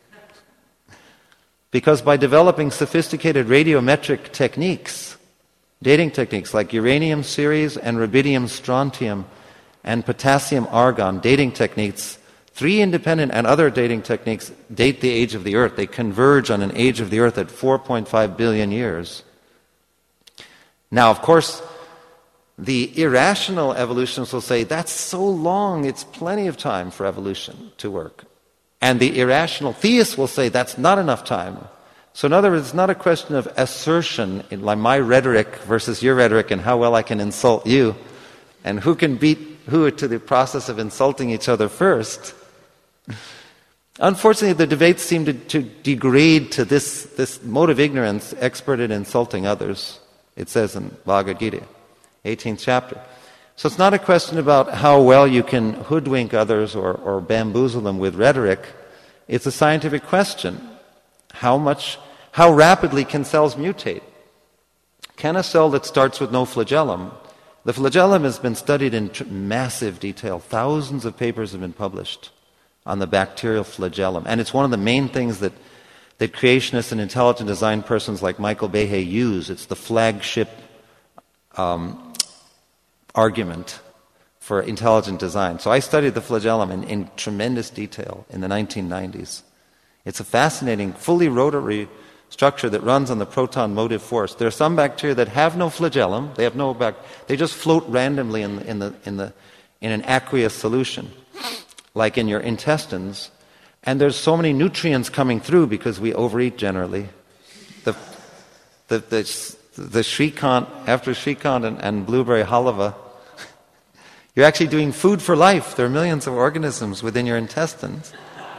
Because by developing sophisticated radiometric techniques, dating techniques like uranium series and rubidium strontium and potassium argon dating techniques, three independent and other dating techniques date the age of the Earth. They converge on an age of the Earth at four point five billion years. Now, of course, the irrational evolutionists will say, that's so long, it's plenty of time for evolution to work. And the irrational theists will say, that's not enough time. So in other words, it's not a question of assertion, in like my rhetoric versus your rhetoric and how well I can insult you, and who can beat who to the process of insulting each other first. Unfortunately, the debates seem to, to degrade to this, this mode of ignorance, expert in insulting others. It says in Bhagavad Gita, eighteenth chapter. So it's not a question about how well you can hoodwink others or, or bamboozle them with rhetoric. It's a scientific question. How much, how rapidly can cells mutate? Can a cell that starts with no flagellum, the flagellum has been studied in tr- massive detail. Thousands of papers have been published on the bacterial flagellum. And it's one of the main things that, that creationists and intelligent design persons like Michael Behe use. It's the flagship um, argument for intelligent design. So I studied the flagellum in, in tremendous detail in the nineteen nineties. It's a fascinating, fully rotary structure that runs on the proton motive force. There are some bacteria that have no flagellum. They have no bac- They just float randomly in the, in the in the in an aqueous solution, like in your intestines. And there's so many nutrients coming through because we overeat generally. The the the, the Shrikant, after Shrikant and, and blueberry halava, you're actually doing food for life. There are millions of organisms within your intestines.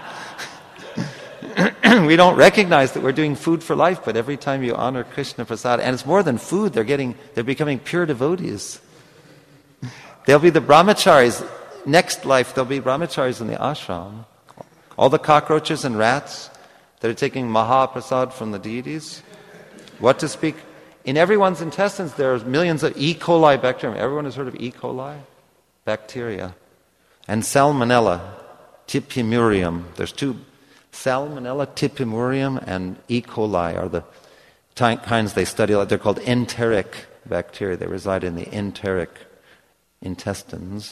We don't recognize that we're doing food for life, but every time you honor Krishna Prasad, and it's more than food, they're getting, they're becoming pure devotees. They'll be the brahmacharis. Next life, they'll be brahmacharis in the ashram. All the cockroaches and rats that are taking Mahaprasad from the deities. What to speak? In everyone's intestines, there are millions of E. coli bacteria. Everyone has heard of E. coli? Bacteria. And Salmonella, Typhimurium. There's two. Salmonella, Typhimurium, and E. coli are the ty- kinds they study. They're called enteric bacteria. They reside in the enteric intestines.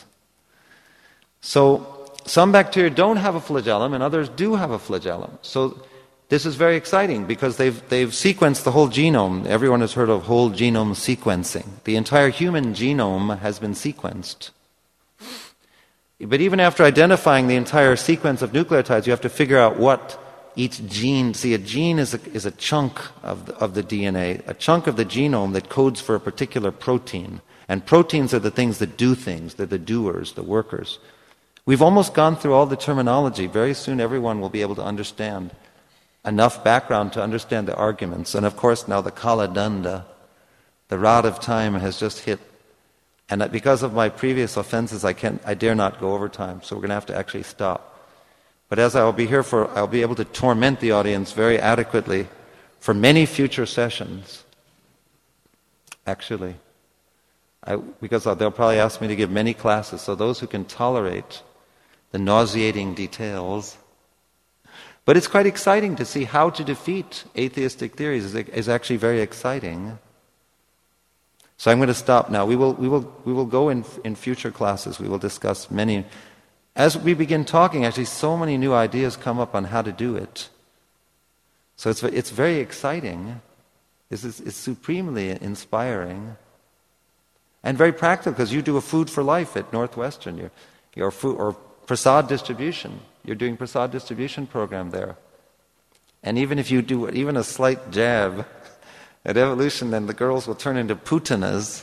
So some bacteria don't have a flagellum and others do have a flagellum. So this is very exciting because they've, they've sequenced the whole genome. Everyone has heard of whole genome sequencing. The entire human genome has been sequenced. But even after identifying the entire sequence of nucleotides, you have to figure out what each gene... See, a gene is a, is a chunk of the, of the D N A, a chunk of the genome that codes for a particular protein. And proteins are the things that do things. They're the doers, the workers. We've almost gone through all the terminology. Very soon everyone will be able to understand enough background to understand the arguments. And of course now the Kala Danda, the rod of time, has just hit. And because of my previous offenses, I can't, I dare not go over time, so we're going to have to actually stop. But as I will be here for, I'll be able to torment the audience very adequately for many future sessions. Actually, I, because they'll probably ask me to give many classes, so those who can tolerate the nauseating details. But it's quite exciting to see how to defeat atheistic theories. is, is actually very exciting. So I'm going to stop now. We will, we will, we will go in, in future classes. We will discuss many. As we begin talking, actually, so many new ideas come up on how to do it. So it's, it's very exciting. It's, it's, it's supremely inspiring. And very practical, because you do a food for life at Northwestern. You're, you're food, or prasad distribution. You're doing prasad distribution program there. And even if you do even a slight jab at evolution, then the girls will turn into putanas.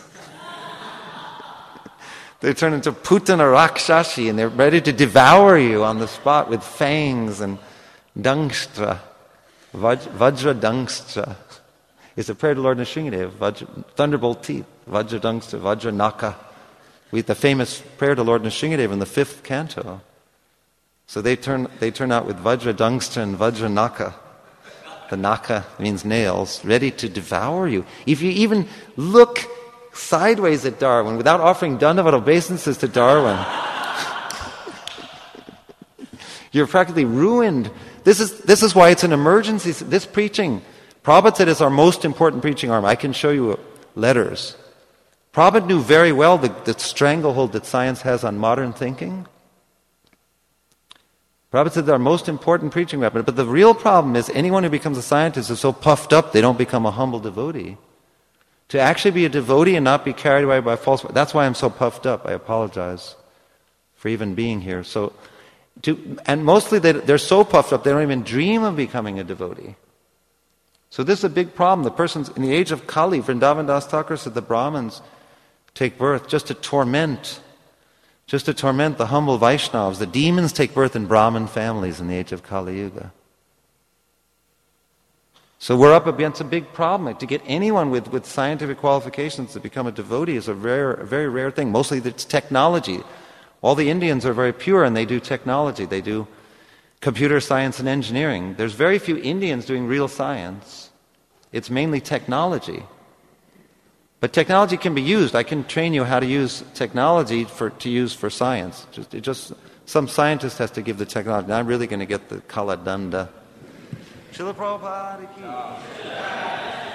They turn into putana rakshashi, and they're ready to devour you on the spot with fangs and dangstra. Vaj, vajra dangstra. It's a prayer to Lord Nrsingadev, Vajra, thunderbolt teeth, vajra dangstra, vajra naka. We the famous prayer to Lord Nrsingadev in the fifth canto. So they turn they turn out with vajra dangstra and vajra naka. The naka means nails, ready to devour you. If you even look sideways at Darwin without offering Dandavat obeisances to Darwin, you're practically ruined. This is, this is why it's an emergency. This preaching, Prabhupada said, is our most important preaching arm. I can show you letters. Prabhupada knew very well the, the stranglehold that science has on modern thinking. Prabhupada said they're our most important preaching weapon. But the real problem is anyone who becomes a scientist is so puffed up they don't become a humble devotee. To actually be a devotee and not be carried away by false... That's why I'm so puffed up. I apologize for even being here. So, to, and mostly they, they're so puffed up they don't even dream of becoming a devotee. So this is a big problem. The persons in the age of Kali, Vrindavan Das Thakur said the Brahmins take birth just to torment Just to torment the humble Vaishnavas. The demons take birth in Brahmin families in the age of Kali Yuga. So we're up against a big problem. To get anyone with, with scientific qualifications to become a devotee is a rare, a very rare thing. Mostly it's technology. All the Indians are very pure and they do technology. They do computer science and engineering. There's very few Indians doing real science. It's mainly technology. But technology can be used. I can train you how to use technology for, to use for science. Just, it just some scientist has to give the technology. Now I'm really going to get the Kala Danda. Srila Prabhupada ki.